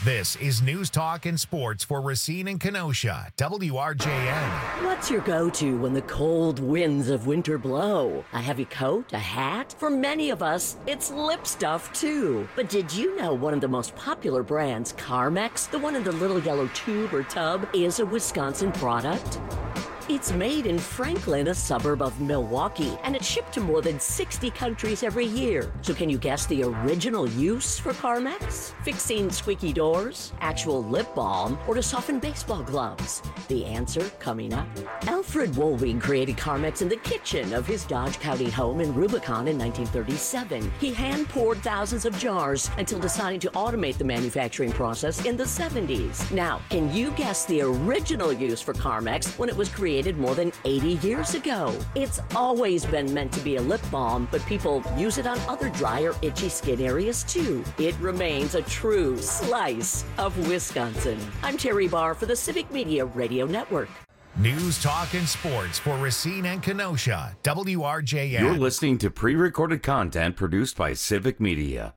This is News Talk and Sports for Racine and Kenosha, WRJN. What's your go-to when the cold winds of winter blow? A heavy coat? A hat? For many of us, it's lip stuff too. But did you know one of the most popular brands, Carmex, the one in the little yellow tube or tub, is a Wisconsin product? It's made in Franklin, a suburb of Milwaukee, and it's shipped to more than 60 countries every year. So can you guess the original use for Carmex? Fixing squeaky doors, actual lip balm, or to soften baseball gloves? The answer coming up. Alfred Woolwing created Carmex in the kitchen of his Dodge County home in Rubicon in 1937. He hand-poured thousands of jars until deciding to automate the manufacturing process in the 70s. Now, can you guess the original use for Carmex when it was created more than 80 years ago? It's always been meant to be a lip balm, but people use it on other dry or itchy skin areas too. It remains a true slice of Wisconsin. I'm Terry Barr for the Civic Media Radio Network. News, talk, and sports for Racine and Kenosha, WRJN. You're listening to pre-recorded content produced by Civic Media.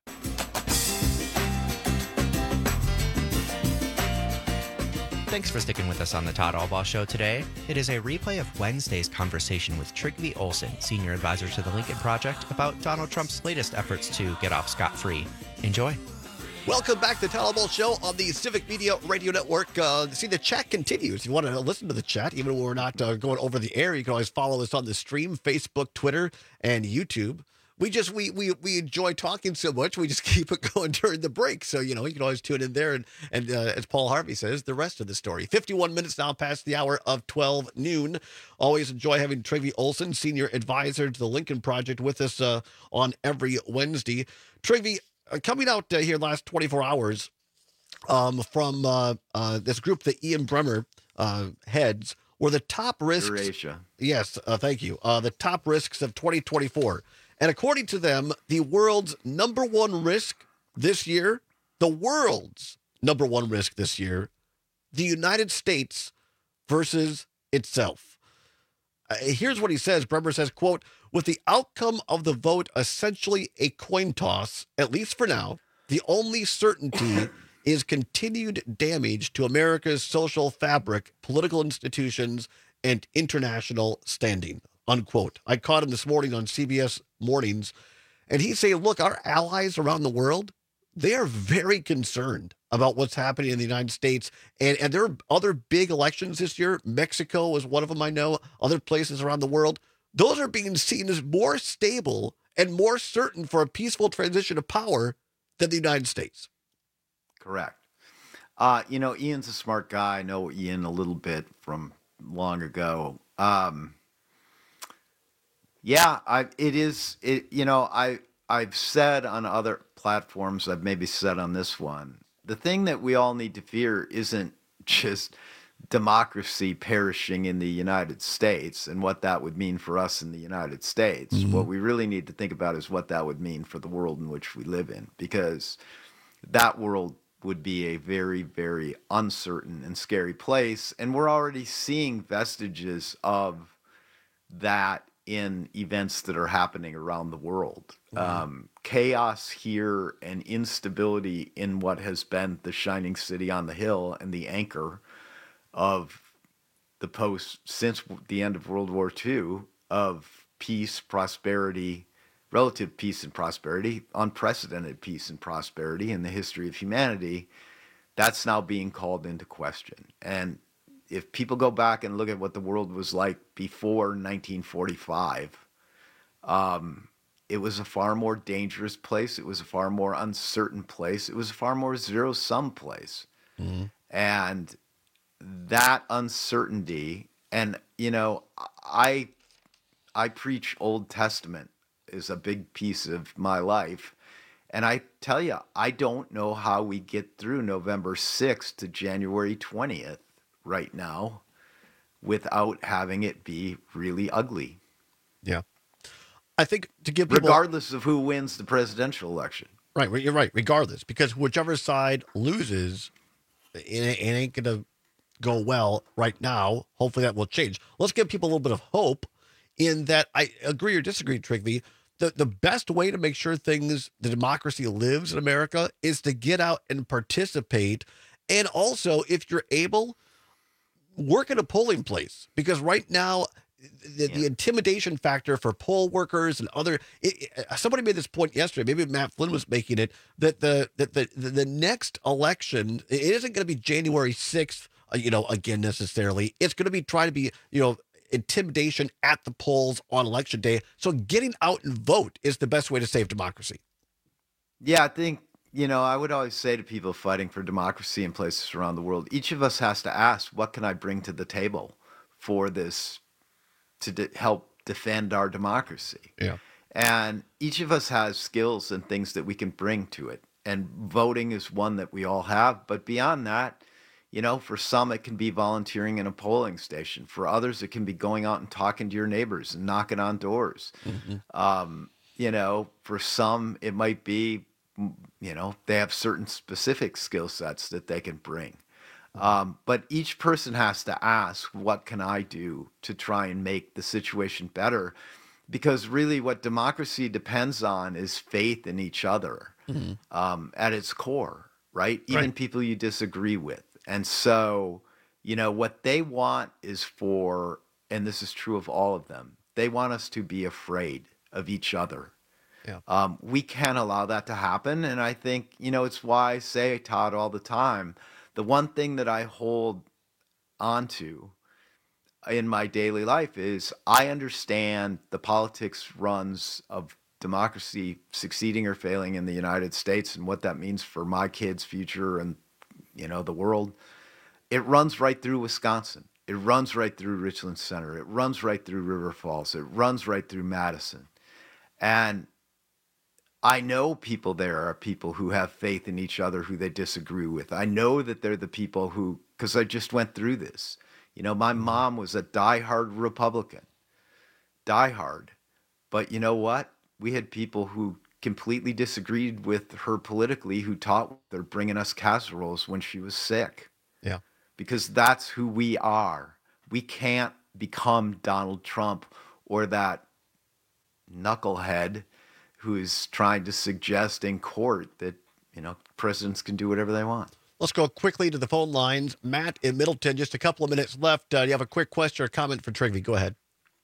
Thanks for sticking with us on the Todd Albaugh Show today. It is a replay of Wednesday's conversation with Trygve Olsen, senior advisor to the Lincoln Project, about Donald Trump's latest efforts to get off scot-free. Enjoy. Welcome back to the Todd Albaugh Show on the Civic Media Radio Network. See, the chat continues. If you want to listen to the chat, even when we're not going over the air, you can always follow us on the stream, Facebook, Twitter, and YouTube. We enjoy talking so much, we just keep it going during the break. So, you can always tune in there. And as Paul Harvey says, the rest of the story. 51 minutes now past the hour of 12 noon. Always enjoy having Trygve Olsen, senior advisor to the Lincoln Project, with us on every Wednesday. Trygve, coming out here last 24 hours from this group that Ian Bremmer heads, were the top risks. Eurasia. Yes, thank you. The top risks of 2024. And according to them, the world's number one risk this year, the United States versus itself. Here's what he says. Bremmer says, quote, with the outcome of the vote essentially a coin toss, at least for now, the only certainty is continued damage to America's social fabric, political institutions, and international standing. Unquote. I caught him this morning on CBS Mornings, and he's saying, look, our allies around the world, they are very concerned about what's happening in the United States. And there are other big elections this year. Mexico is one of them, I know. Other places around the world. Those are being seen as more stable and more certain for a peaceful transition of power than the United States. Correct. Ian's a smart guy. I know Ian a little bit from long ago. I've said on other platforms, I've maybe said on this one, the thing that we all need to fear isn't just democracy perishing in the United States and what that would mean for us in the United States. Mm-hmm. What we really need to think about is what that would mean for the world in which we live in, because that world would be a very, very uncertain and scary place. And we're already seeing vestiges of that in events that are happening around the world. Mm-hmm. Chaos here and instability in what has been the shining city on the hill and the anchor of the since the end of World War II, of peace, prosperity, relative peace and prosperity, unprecedented peace and prosperity in the history of humanity, that's now being called into question. And if people go back and look at what the world was like before 1945, it was a far more dangerous place. It was a far more uncertain place. It was a far more zero-sum place. Mm-hmm. And that uncertainty, and, I preach Old Testament is a big piece of my life. And I tell you, I don't know how we get through November 6th to January 20th right now without having it be really ugly. Yeah. I think to give people... Regardless of who wins the presidential election. Right, you're right, regardless. Because whichever side loses, it ain't going to go well right now. Hopefully that will change. Let's give people a little bit of hope in that I agree or disagree, Trygve. the best way to make sure the democracy lives in America is to get out and participate. And also, if you're able, work at a polling place. Because right now, the intimidation factor for poll workers and somebody made this point yesterday, maybe Matt Flynn was making it, that the next election, it isn't going to be January 6th, again, necessarily. It's going to be trying to be, intimidation at the polls on election day. So getting out and vote is the best way to save democracy. Yeah, I think, I would always say to people fighting for democracy in places around the world, each of us has to ask, what can I bring to the table for this to help defend our democracy? Yeah. And each of us has skills and things that we can bring to it. And voting is one that we all have. But beyond that, for some, it can be volunteering in a polling station. For others, it can be going out and talking to your neighbors and knocking on doors. Mm-hmm. For some, it might be, they have certain specific skill sets that they can bring. But each person has to ask, what can I do to try and make the situation better? Because really what democracy depends on is faith in each other at its core, right? Even people you disagree with. And so, what they want is and this is true of all of them, they want us to be afraid of each other. Yeah. We can't allow that to happen. And I think, it's why I say, Todd, all the time, the one thing that I hold onto in my daily life is I understand the politics runs of democracy succeeding or failing in the United States and what that means for my kids' future and, the world. It runs right through Wisconsin. It runs right through Richland Center. It runs right through River Falls. It runs right through Madison. And I know people there are people who have faith in each other who they disagree with. I know that they're the people who, because I just went through this. My mom was a diehard Republican. Diehard. But you know what? We had people who completely disagreed with her politically who taught her bringing us casseroles when she was sick. Yeah. Because that's who we are. We can't become Donald Trump or that knucklehead who is trying to suggest in court that, presidents can do whatever they want. Let's go quickly to the phone lines. Matt in Middleton, just a couple of minutes left. Do you have a quick question or comment for Trygve? Go ahead.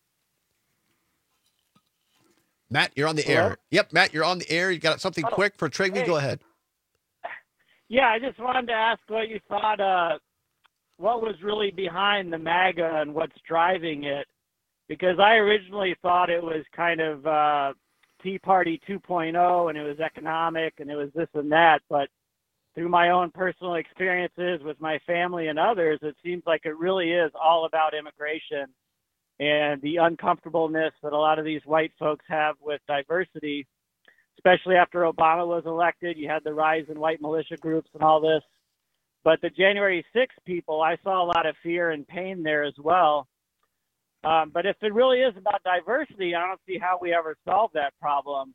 Matt, you're on the air. Yep, Matt, you're on the air. You got something quick for Trygve? Hey. Go ahead. Yeah, I just wanted to ask what you thought, what was really behind the MAGA and what's driving it, because I originally thought it was kind of Tea Party 2.0 and it was economic and it was this and that, but through my own personal experiences with my family and others, it seems like it really is all about immigration and the uncomfortableness that a lot of these white folks have with diversity, especially after Obama was elected. You had the rise in white militia groups and all this. But the January 6th people, I saw a lot of fear and pain there as well. But if it really is about diversity, I don't see how we ever solve that problem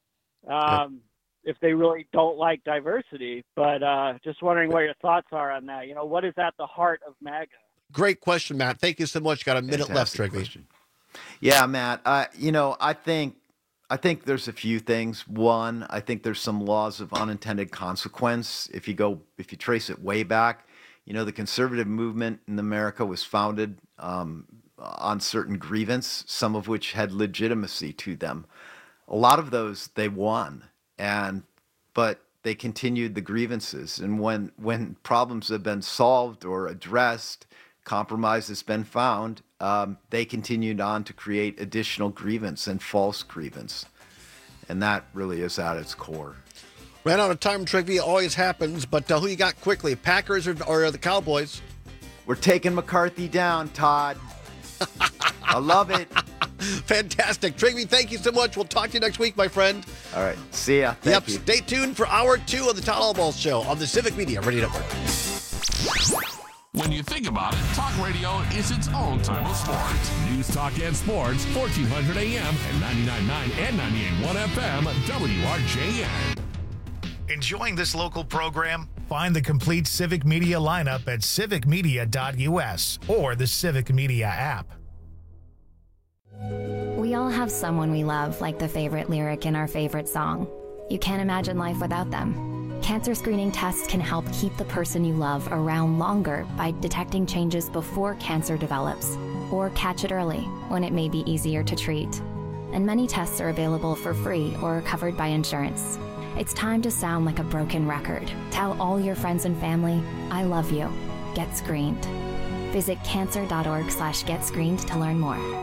if they really don't like diversity. But just wondering what your thoughts are on that. What is at the heart of MAGA? Great question, Matt. Thank you so much. Got a minute left, Trygve. Yeah, Matt. I think there's a few things. One, I think there's some laws of unintended consequence. If you trace it way back, the conservative movement in America was founded on certain grievance, some of which had legitimacy to them. A lot of those they won, but they continued the grievances. And when problems have been solved or addressed, compromise has been found, they continued on to create additional grievance and false grievance. And that really is at its core. Ran out of time, Trygve. Always happens. But who you got quickly, Packers or the Cowboys? We're taking McCarthy down, Todd. I love it. Fantastic. Trygve, thank you so much. We'll talk to you next week, my friend. All right. See ya. Thank you. Stay tuned for Hour 2 of the Todd Albaugh Show on the Civic Media Radio Network. When you think about it, talk radio is its own type of sport. News, talk, and sports, 1400 AM and 99.9 and 98.1 FM, WRJN. Enjoying this local program? Find the complete Civic Media lineup at civicmedia.us or the Civic Media app. We all all have someone we love, like the favorite lyric in our favorite song. You can't imagine life without them. Cancer screening tests can help keep the person you love around longer by detecting changes before cancer develops, or catch it early when it may be easier to treat. And many tests are available for free or covered by insurance. It's time to sound like a broken record. Tell all your friends and family, I love you. Get screened. Visit cancer.org/getscreened to learn more.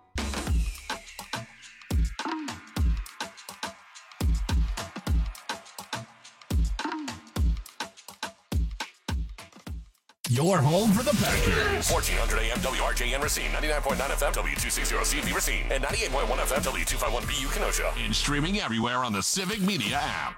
Your home for the Packers. 1400 AM WRJN Racine, 99.9 FM W260CV Racine, and 98.1 FM W251BU Kenosha. And streaming everywhere on the Civic Media app.